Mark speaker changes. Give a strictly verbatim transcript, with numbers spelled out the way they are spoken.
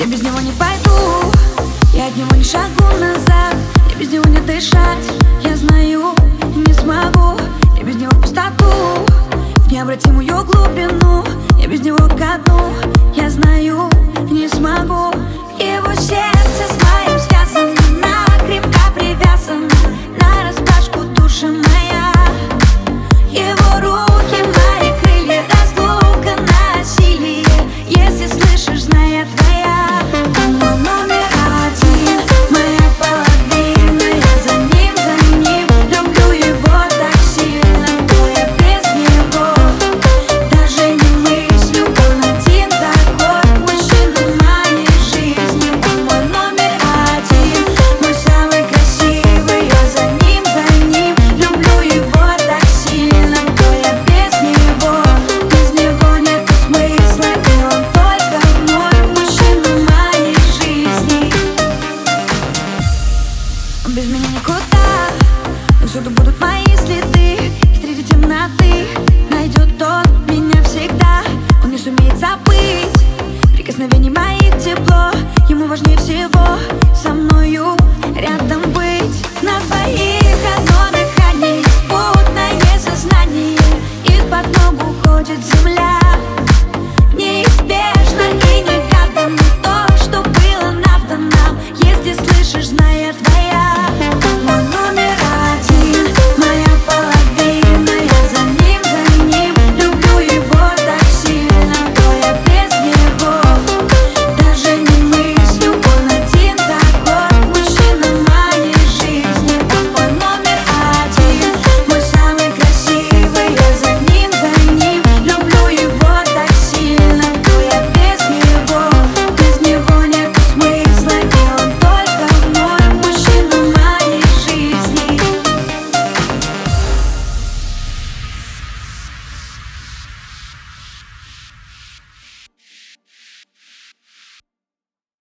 Speaker 1: без него не пойду, я от него не шагу назад. Я без него не дышать, я знаю, не смогу. Я без него в пустоту, в необратимую глубину. Я без него ко дну, я знаю.